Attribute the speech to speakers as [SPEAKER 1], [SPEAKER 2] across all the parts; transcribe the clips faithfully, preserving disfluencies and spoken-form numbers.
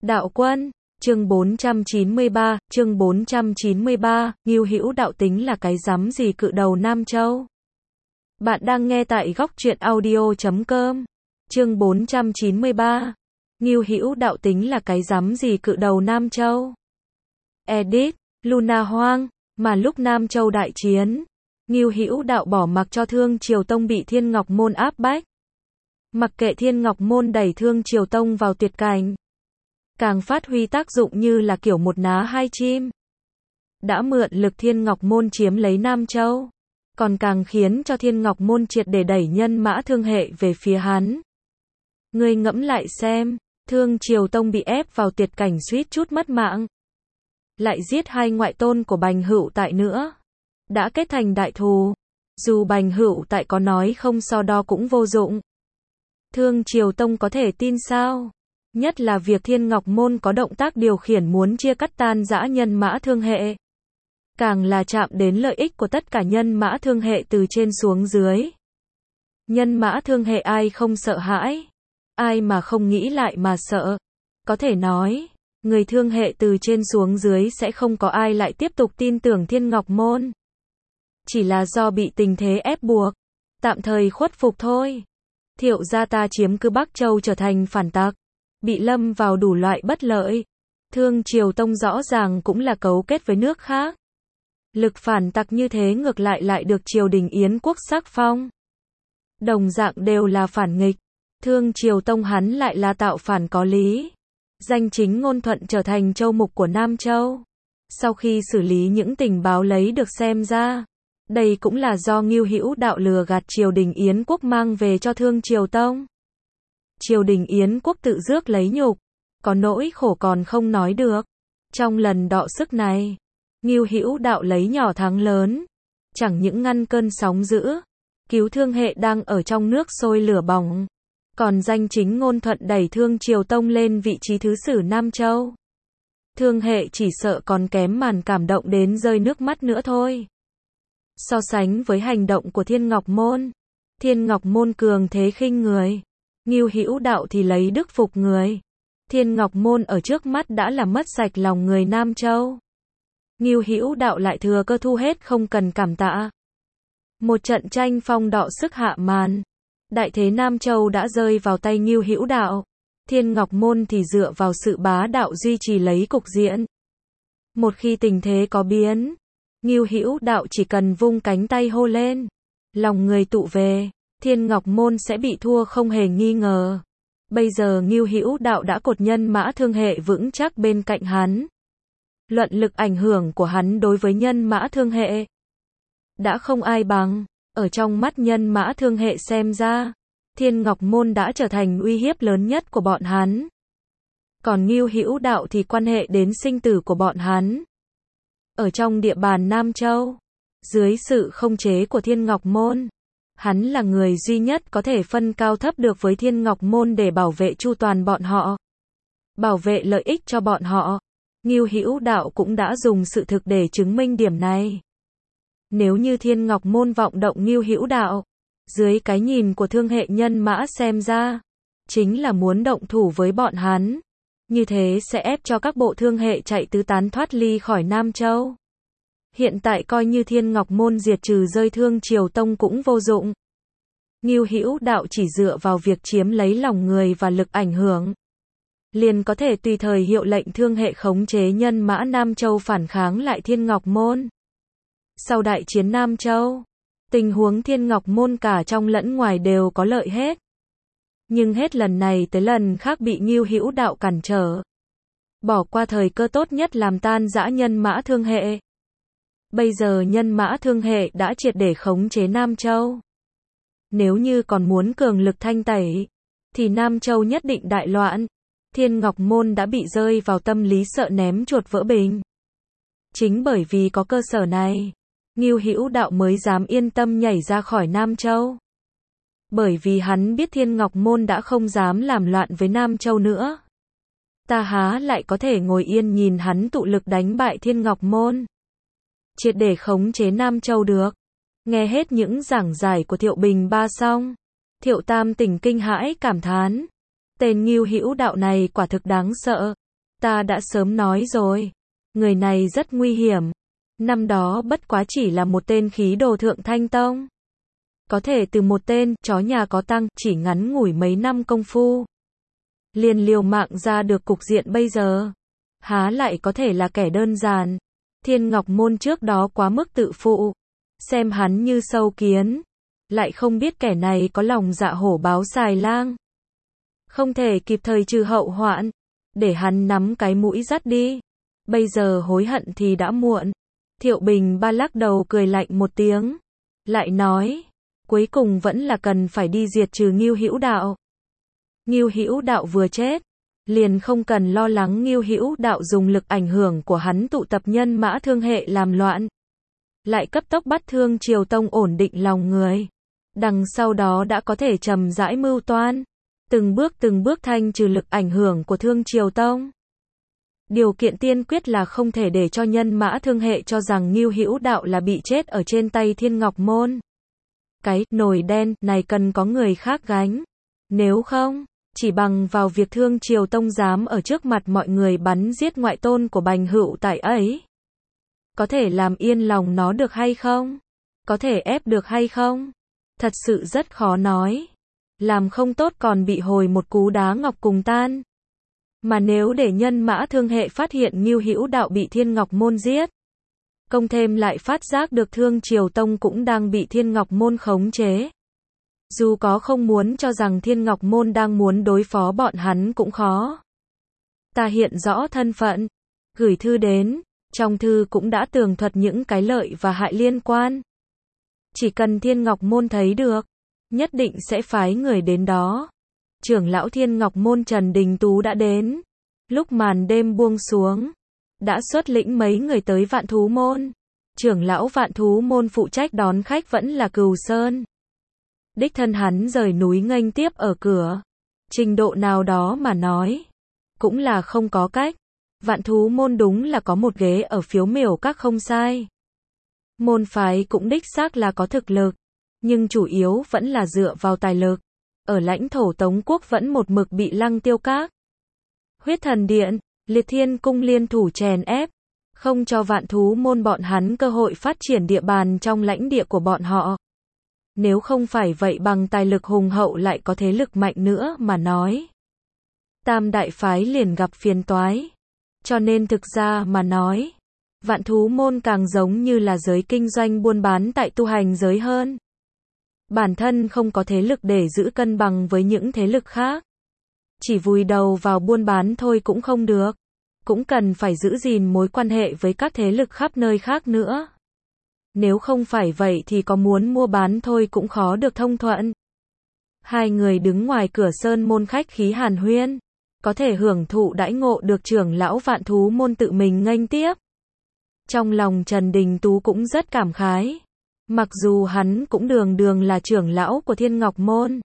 [SPEAKER 1] Đạo quân, chương bốn trăm chín mươi ba, chương bốn trăm chín mươi ba, Ngưu Hữu Đạo tính là cái rắm gì cự đầu Nam Châu. Bạn đang nghe tại góc truyện audio chấm com. Chương bốn trăm chín mươi ba. Ngưu Hữu Đạo tính là cái rắm gì cự đầu Nam Châu. Edit, Luna Hoang, mà lúc Nam Châu đại chiến, Ngưu Hữu Đạo bỏ mặc cho Thương Triều Tông bị Thiên Ngọc Môn áp bách. Mặc kệ Thiên Ngọc Môn đẩy Thương Triều Tông vào tuyệt cảnh, càng phát huy tác dụng như là kiểu một ná hai chim. Đã mượn lực Thiên Ngọc Môn chiếm lấy Nam Châu, còn càng khiến cho Thiên Ngọc Môn triệt để đẩy nhân mã Thương hệ về phía hắn. Ngươi ngẫm lại xem, Thương Triều Tông bị ép vào tuyệt cảnh suýt chút mất mạng, lại giết hai ngoại tôn của Bành Hữu Tại nữa, đã kết thành đại thù. Dù Bành Hữu Tại có nói không so đo cũng vô dụng. Thương Triều Tông có thể tin sao? Nhất là việc Thiên Ngọc Môn có động tác điều khiển muốn chia cắt tan rã nhân mã Thương hệ, càng là chạm đến lợi ích của tất cả nhân mã Thương hệ từ trên xuống dưới. Nhân mã Thương hệ ai không sợ hãi, ai mà không nghĩ lại mà sợ. Có thể nói, người Thương hệ từ trên xuống dưới sẽ không có ai lại tiếp tục tin tưởng Thiên Ngọc Môn. Chỉ là do bị tình thế ép buộc, tạm thời khuất phục thôi. Thiệu gia ta chiếm cứ Bắc Châu trở thành phản tặc, bị lâm vào đủ loại bất lợi. Thương Triều Tông rõ ràng cũng là cấu kết với nước khác. Lực phản tặc như thế ngược lại lại được triều đình Yến quốc sắc phong. Đồng dạng đều là phản nghịch. Thương Triều Tông hắn lại là tạo phản có lý. Danh chính ngôn thuận trở thành châu mục của Nam Châu. Sau khi xử lý những tình báo lấy được xem ra, đây cũng là do Ngưu Hữu Đạo lừa gạt triều đình Yến quốc mang về cho Thương Triều Tông. Triều đình Yến quốc tự rước lấy nhục, có nỗi khổ còn không nói được. Trong lần đọ sức này, Ngưu Hữu Đạo lấy nhỏ thắng lớn, chẳng những ngăn cơn sóng dữ, cứu Thương hệ đang ở trong nước sôi lửa bỏng, còn danh chính ngôn thuận đẩy Thương Triều Tông lên vị trí thứ sử Nam Châu. Thương hệ chỉ sợ còn kém màn cảm động đến rơi nước mắt nữa thôi. So sánh với hành động của Thiên Ngọc Môn, Thiên Ngọc Môn cường thế khinh người, Ngưu Hữu Đạo thì lấy đức phục người. Thiên Ngọc Môn ở trước mắt đã làm mất sạch lòng người Nam Châu. Ngưu Hữu Đạo lại thừa cơ thu hết không cần cảm tạ. Một trận tranh phong đọ sức hạ màn. Đại thế Nam Châu đã rơi vào tay Ngưu Hữu Đạo. Thiên Ngọc Môn thì dựa vào sự bá đạo duy trì lấy cục diện. Một khi tình thế có biến, Ngưu Hữu Đạo chỉ cần vung cánh tay hô lên, lòng người tụ về, Thiên Ngọc Môn sẽ bị thua không hề nghi ngờ. Bây giờ Ngưu Hữu Đạo đã cột nhân mã Thương hệ vững chắc bên cạnh hắn. Luận lực ảnh hưởng của hắn đối với nhân mã Thương hệ đã không ai bằng. Ở trong mắt nhân mã Thương hệ xem ra, Thiên Ngọc Môn đã trở thành uy hiếp lớn nhất của bọn hắn. Còn Ngưu Hữu Đạo thì quan hệ đến sinh tử của bọn hắn. Ở trong địa bàn Nam Châu, dưới sự không chế của Thiên Ngọc Môn, hắn là người duy nhất có thể phân cao thấp được với Thiên Ngọc Môn để bảo vệ chu toàn bọn họ, bảo vệ lợi ích cho bọn họ. Ngưu Hữu Đạo cũng đã dùng sự thực để chứng minh điểm này. Nếu như Thiên Ngọc Môn vọng động Ngưu Hữu Đạo, dưới cái nhìn của Thương hệ nhân mã xem ra, chính là muốn động thủ với bọn hắn. Như thế sẽ ép cho các bộ Thương hệ chạy tứ tán thoát ly khỏi Nam Châu. Hiện tại coi như Thiên Ngọc Môn diệt trừ rơi Thương Triều Tông cũng vô dụng. Ngưu Hữu Đạo chỉ dựa vào việc chiếm lấy lòng người và lực ảnh hưởng, liền có thể tùy thời hiệu lệnh Thương hệ khống chế nhân mã Nam Châu phản kháng lại Thiên Ngọc Môn. Sau đại chiến Nam Châu, tình huống Thiên Ngọc Môn cả trong lẫn ngoài đều có lợi hết. Nhưng hết lần này tới lần khác bị Ngưu Hữu Đạo cản trở, bỏ qua thời cơ tốt nhất làm tan rã nhân mã Thương hệ. Bây giờ nhân mã Thương hệ đã triệt để khống chế Nam Châu. Nếu như còn muốn cường lực thanh tẩy, thì Nam Châu nhất định đại loạn. Thiên Ngọc Môn đã bị rơi vào tâm lý sợ ném chuột vỡ bình. Chính bởi vì có cơ sở này, Ngưu Hữu Đạo mới dám yên tâm nhảy ra khỏi Nam Châu. Bởi vì hắn biết Thiên Ngọc Môn đã không dám làm loạn với Nam Châu nữa. Ta há lại có thể ngồi yên nhìn hắn tụ lực đánh bại Thiên Ngọc Môn, triệt để khống chế Nam Châu được. Nghe hết những giảng giải của Thiệu Bình Ba xong, Thiệu Tam Tỉnh kinh hãi cảm thán. Tên Ngưu Hữu Đạo này quả thực đáng sợ. ta đã sớm nói rồi. Người này rất nguy hiểm. Năm đó bất quá chỉ là một tên khí đồ thượng thanh tông. Có thể từ một tên chó nhà có tăng, chỉ ngắn ngủi mấy năm công phu, liền liều mạng ra được cục diện bây giờ. Há lại có thể là kẻ đơn giản. Thiên Ngọc Môn trước đó quá mức tự phụ, xem hắn như sâu kiến, lại không biết kẻ này có lòng dạ hổ báo xài lang. Không thể kịp thời trừ hậu hoạn, để hắn nắm cái mũi dắt đi. Bây giờ hối hận thì đã muộn. Thiệu Bình Ba lắc đầu cười lạnh một tiếng, lại nói, cuối cùng vẫn là cần phải đi diệt trừ Ngưu Hữu Đạo. Ngưu Hữu Đạo vừa chết, liền không cần lo lắng Ngưu Hữu Đạo dùng lực ảnh hưởng của hắn tụ tập nhân mã thương hệ làm loạn, lại cấp tốc bắt Thương Triều Tông ổn định lòng người. Đằng sau đó đã có thể trầm rãi mưu toan, từng bước từng bước thanh trừ lực ảnh hưởng của Thương Triều Tông. Điều kiện tiên quyết là không thể để cho nhân mã thương hệ cho rằng Ngưu Hữu Đạo là bị chết ở trên tay Thiên Ngọc Môn. Cái nồi đen này cần có người khác gánh. Nếu không, chỉ bằng vào việc Thương Triều Tông dám ở trước mặt mọi người bắn giết ngoại tôn của Bành Hữu Tại ấy, có thể làm yên lòng nó được hay không? Có thể ép được hay không? Thật sự rất khó nói. Làm không tốt còn bị hồi một cú đá ngọc cùng tan. Mà nếu để nhân mã thương hệ phát hiện Ngưu Hữu Đạo bị Thiên Ngọc Môn giết, công thêm lại phát giác được Thương Triều Tông cũng đang bị Thiên Ngọc Môn khống chế, dù có không muốn cho rằng Thiên Ngọc Môn đang muốn đối phó bọn hắn cũng khó. Ta hiện rõ thân phận, gửi thư đến, trong thư cũng đã tường thuật những cái lợi và hại liên quan. Chỉ cần Thiên Ngọc Môn thấy được, nhất định sẽ phái người đến đó. Trưởng lão Thiên Ngọc Môn Trần Đình Tú đã đến. Lúc màn đêm buông xuống, đã xuất lĩnh mấy người tới Vạn Thú Môn. Trưởng lão Vạn Thú Môn phụ trách đón khách vẫn là Cừu Sơn. Đích thân hắn rời núi nghênh tiếp ở cửa. Trình độ nào đó mà nói, cũng là không có cách. Vạn Thú Môn đúng là có một ghế ở phiếu miểu các không sai. Môn phái cũng đích xác là có thực lực, nhưng chủ yếu vẫn là dựa vào tài lực. Ở lãnh thổ Tống Quốc vẫn một mực bị Lăng Tiêu Các, Huyết Thần Điện, Liệt Thiên Cung liên thủ chèn ép, không cho Vạn Thú Môn bọn hắn cơ hội phát triển địa bàn trong lãnh địa của bọn họ. Nếu không phải vậy bằng tài lực hùng hậu lại có thế lực mạnh nữa mà nói, Tam đại phái liền gặp phiền toái. Cho nên thực ra mà nói, Vạn Thú Môn càng giống như là giới kinh doanh buôn bán tại tu hành giới hơn. Bản thân không có thế lực để giữ cân bằng với những thế lực khác. Chỉ vùi đầu vào buôn bán thôi cũng không được. Cũng cần phải giữ gìn mối quan hệ với các thế lực khắp nơi khác nữa. Nếu không phải vậy thì có muốn mua bán thôi cũng khó được thông thuận. Hai người đứng ngoài cửa Sơn Môn khách khí hàn huyên, có thể hưởng thụ đãi ngộ được trưởng lão Vạn Thú Môn tự mình nghênh tiếp. Trong lòng Trần Đình Tú cũng rất cảm khái. Mặc dù hắn cũng đường đường là trưởng lão của Thiên Ngọc Môn,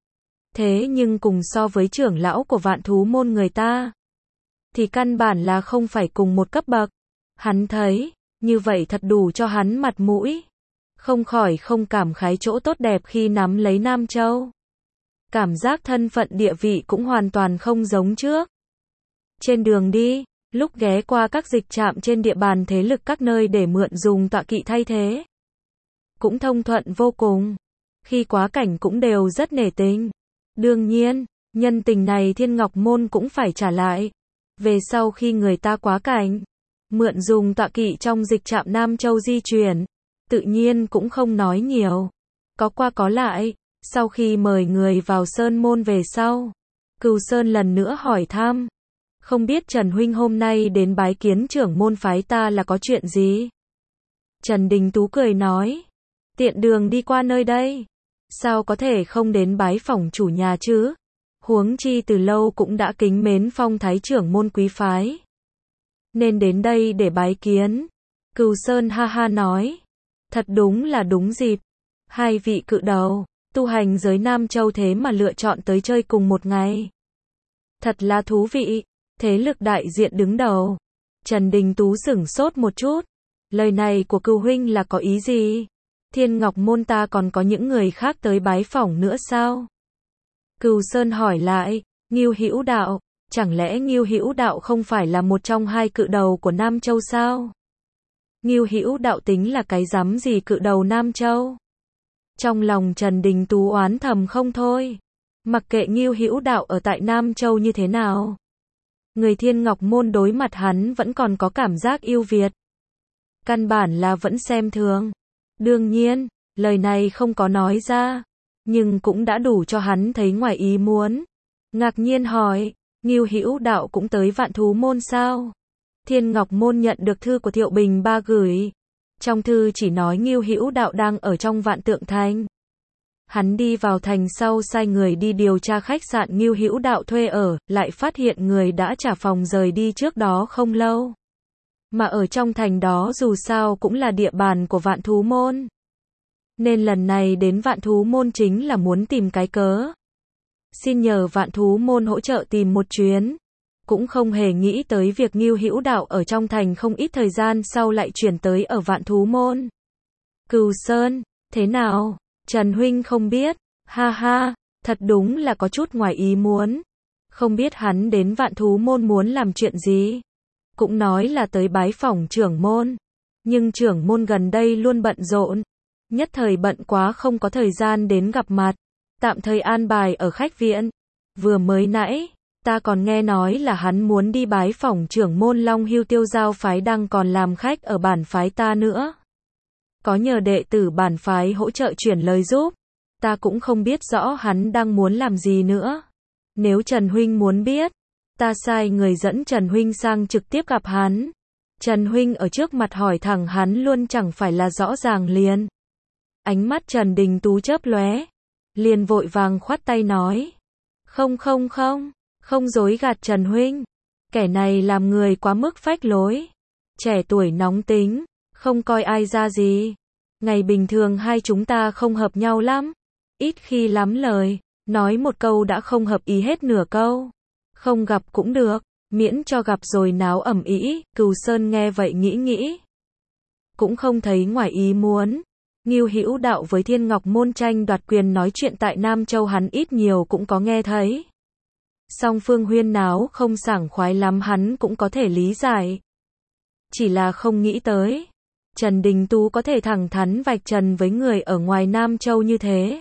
[SPEAKER 1] thế nhưng cùng so với trưởng lão của Vạn Thú Môn người ta, thì căn bản là không phải cùng một cấp bậc. Hắn thấy, như vậy thật đủ cho hắn mặt mũi. Không khỏi không cảm khái chỗ tốt đẹp khi nắm lấy Nam Châu. Cảm giác thân phận địa vị cũng hoàn toàn không giống trước. Trên đường đi, lúc ghé qua các dịch trạm trên địa bàn thế lực các nơi để mượn dùng tọa kỵ thay thế, cũng thông thuận vô cùng. Khi quá cảnh cũng đều rất nể tình. Đương nhiên, nhân tình này Thiên Ngọc Môn cũng phải trả lại. Về sau khi người ta quá cảnh, mượn dùng tọa kỵ trong dịch trạm Nam Châu di chuyển, tự nhiên cũng không nói nhiều. Có qua có lại, sau khi mời người vào Sơn Môn về sau, Cừu Sơn lần nữa hỏi thăm. Không biết Trần Huynh hôm nay đến bái kiến trưởng môn phái ta là có chuyện gì? Trần Đình Tú cười nói, tiện đường đi qua nơi đây, sao có thể không đến bái phỏng chủ nhà chứ? Huống chi từ lâu cũng đã kính mến phong thái trưởng môn quý phái, nên đến đây để bái kiến. Cừu Sơn ha ha nói, thật đúng là đúng dịp. Hai vị cự đầu, tu hành giới Nam Châu thế mà lựa chọn tới chơi cùng một ngày. Thật là thú vị, thế lực đại diện đứng đầu. Trần Đình Tú sửng sốt một chút, lời này của Cừu huynh là có ý gì? Thiên Ngọc Môn ta còn có những người khác tới bái phỏng nữa sao? Cừu Sơn hỏi lại, Ngưu Hữu Đạo, Chẳng lẽ Ngưu Hữu Đạo không phải là một trong hai cự đầu của Nam Châu sao? Ngưu Hữu Đạo tính là cái rắm gì cự đầu Nam Châu? Trong lòng Trần Đình Tú oán thầm không thôi. Mặc kệ Ngưu Hữu Đạo ở tại Nam Châu như thế nào, người Thiên Ngọc Môn đối mặt hắn vẫn còn có cảm giác yêu Việt. Căn bản là vẫn xem thường. Đương nhiên, lời này không có nói ra, nhưng cũng đã đủ cho hắn thấy ngoài ý muốn. Ngạc nhiên hỏi, Ngưu Hữu Đạo cũng tới Vạn Thú Môn sao? Thiên Ngọc Môn nhận được thư của Thiệu Bình Ba gửi. Trong thư chỉ nói Ngưu Hữu Đạo đang ở trong Vạn Tượng Thành. Hắn đi vào thành sau sai người đi điều tra khách sạn Ngưu Hữu Đạo thuê ở, lại phát hiện người đã trả phòng rời đi trước đó không lâu. Mà ở trong thành đó dù sao cũng là địa bàn của Vạn Thú Môn. Nên lần này đến Vạn Thú Môn chính là muốn tìm cái cớ. Xin nhờ Vạn Thú Môn hỗ trợ tìm một chuyến. Cũng không hề nghĩ tới việc Ngưu Hữu Đạo ở trong thành không ít thời gian sau lại chuyển tới ở Vạn Thú Môn. Cừu Sơn, thế nào? Trần huynh không biết, ha ha, thật đúng là có chút ngoài ý muốn. Không biết hắn đến Vạn Thú Môn muốn làm chuyện gì. Cũng nói là tới bái phỏng trưởng môn. Nhưng trưởng môn gần đây luôn bận rộn. Nhất thời bận quá không có thời gian đến gặp mặt. Tạm thời an bài ở khách viện. Vừa mới nãy, ta còn nghe nói là hắn muốn đi bái phỏng trưởng môn Long Hưu Tiêu Giao phái đang còn làm khách ở bản phái ta nữa. Có nhờ đệ tử bản phái hỗ trợ chuyển lời giúp. Ta cũng không biết rõ hắn đang muốn làm gì nữa. Nếu Trần huynh muốn biết, ta sai người dẫn Trần huynh sang trực tiếp gặp hắn. Trần huynh ở trước mặt hỏi thẳng hắn luôn chẳng phải là rõ ràng liền. Ánh mắt Trần Đình Tú chớp lóe, liền vội vàng khoát tay nói. Không không không, không dối gạt Trần huynh. Kẻ này làm người quá mức phách lối. Trẻ tuổi nóng tính, không coi ai ra gì. Ngày bình thường hai chúng ta không hợp nhau lắm. Ít khi lắm lời, nói một câu đã không hợp ý hết nửa câu. Không gặp cũng được, miễn cho gặp rồi náo ầm ĩ. Cừu Sơn nghe vậy nghĩ nghĩ, cũng không thấy ngoài ý muốn. Ngưu Hữu Đạo với Thiên Ngọc Môn tranh đoạt quyền nói chuyện tại Nam Châu hắn ít nhiều cũng có nghe thấy. Song phương huyên náo không sảng khoái lắm hắn cũng có thể lý giải. Chỉ là không nghĩ tới, Trần Đình Tú có thể thẳng thắn vạch trần với người ở ngoài Nam Châu như thế.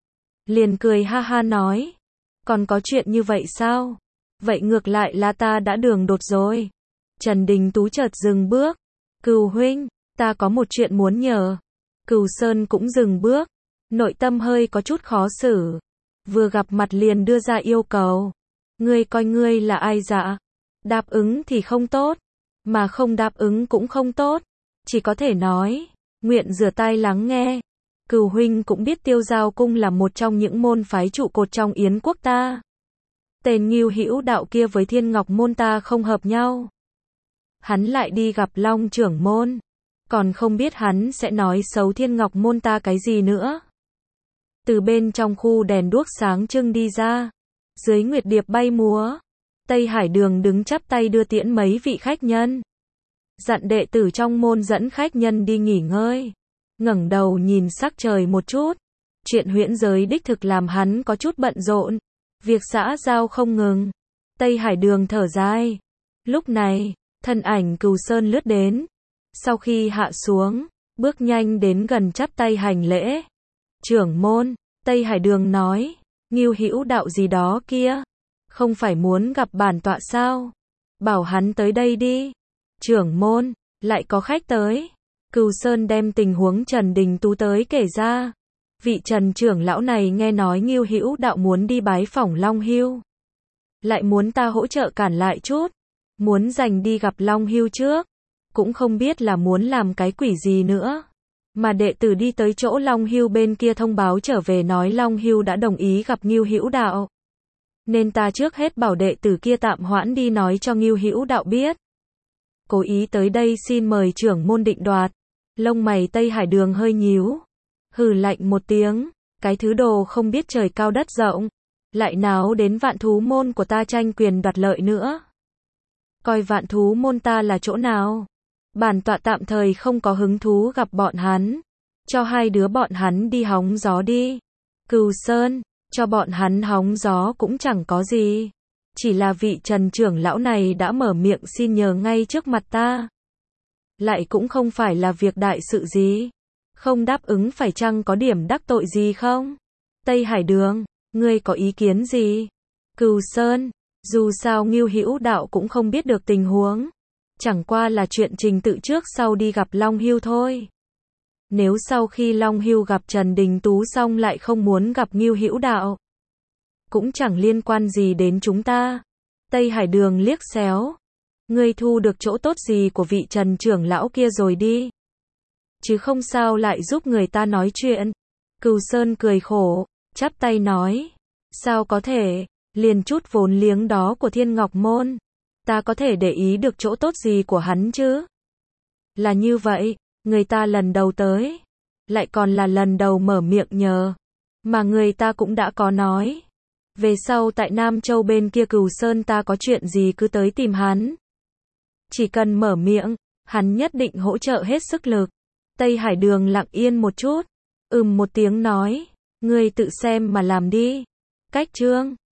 [SPEAKER 1] Liền cười ha ha nói, còn có chuyện như vậy sao? Vậy ngược lại là ta đã đường đột rồi. Trần Đình Tú chợt dừng bước. Cừu huynh, ta có một chuyện muốn nhờ. Cừu Sơn cũng dừng bước, nội tâm hơi có chút khó xử. Vừa gặp mặt liền đưa ra yêu cầu. Ngươi coi ngươi là ai dạ? Đáp ứng thì không tốt, mà không đáp ứng cũng không tốt. Chỉ có thể nói, nguyện rửa tai lắng nghe. Cừu huynh cũng biết Tiêu Giao Cung là một trong những môn phái trụ cột trong Yến quốc ta. Tên Ngưu Hữu Đạo kia với Thiên Ngọc Môn ta không hợp nhau. Hắn lại đi gặp Long trưởng môn. Còn không biết hắn sẽ nói xấu Thiên Ngọc Môn ta cái gì nữa. Từ bên trong khu đèn đuốc sáng trưng đi ra. Dưới nguyệt điệp bay múa. Tây Hải Đường đứng chắp tay đưa tiễn mấy vị khách nhân. Dặn đệ tử trong môn dẫn khách nhân đi nghỉ ngơi. Ngẩng đầu nhìn sắc trời một chút. Chuyện huyễn giới đích thực làm hắn có chút bận rộn. Việc xã giao không ngừng. Tây Hải Đường thở dài. Lúc này, thân ảnh Cừu Sơn lướt đến. Sau khi hạ xuống, bước nhanh đến gần chắp tay hành lễ. Trưởng môn, Tây Hải Đường nói, Ngưu Hữu Đạo gì đó kia, không phải muốn gặp bản tọa sao? Bảo hắn tới đây đi. Trưởng môn, lại có khách tới. Cừu Sơn đem tình huống Trần Đình Tú tới kể ra. Vị Trần trưởng lão này nghe nói Ngưu Hữu Đạo muốn đi bái phỏng Long Hưu. Lại muốn ta hỗ trợ cản lại chút. Muốn giành đi gặp Long Hưu trước. Cũng không biết là muốn làm cái quỷ gì nữa. Mà đệ tử đi tới chỗ Long Hưu bên kia thông báo trở về nói Long Hưu đã đồng ý gặp Ngưu Hữu Đạo. Nên ta trước hết bảo đệ tử kia tạm hoãn đi nói cho Ngưu Hữu Đạo biết. Cố ý tới đây xin mời trưởng môn định đoạt. Lông mày Tây Hải Đường hơi nhíu. Hừ lạnh một tiếng. Cái thứ đồ không biết trời cao đất rộng. Lại náo đến Vạn Thú Môn của ta tranh quyền đoạt lợi nữa. Coi Vạn Thú Môn ta là chỗ nào? Bản tọa tạm thời không có hứng thú gặp bọn hắn. Cho hai đứa bọn hắn đi hóng gió đi. Cừu Sơn, cho bọn hắn hóng gió cũng chẳng có gì. Chỉ là vị Trần trưởng lão này đã mở miệng xin nhờ ngay trước mặt ta. Lại cũng không phải là việc đại sự gì. Không đáp ứng phải chăng có điểm đắc tội gì không? Tây Hải Đường, ngươi có ý kiến gì? Cừu Sơn, dù sao Ngưu Hữu Đạo cũng không biết được tình huống. Chẳng qua là chuyện trình tự trước sau đi gặp Long Hưu thôi. Nếu sau khi Long Hưu gặp Trần Đình Tú xong lại không muốn gặp Ngưu Hữu Đạo, cũng chẳng liên quan gì đến chúng ta. Tây Hải Đường liếc xéo. Ngươi thu được chỗ tốt gì của vị Trần trưởng lão kia rồi đi. Chứ không sao lại giúp người ta nói chuyện. Cừu Sơn cười khổ, chắp tay nói. Sao có thể, liền chút vốn liếng đó của Thiên Ngọc Môn. Ta có thể để ý được chỗ tốt gì của hắn chứ? Là như vậy, người ta lần đầu tới. Lại còn là lần đầu mở miệng nhờ. Mà người ta cũng đã có nói. Về sau tại Nam Châu bên kia Cừu Sơn ta có chuyện gì cứ tới tìm hắn. Chỉ cần mở miệng, hắn nhất định hỗ trợ hết sức lực. Tây Hải Đường lặng yên một chút. Ừm một tiếng nói. Ngươi tự xem mà làm đi. Cách chương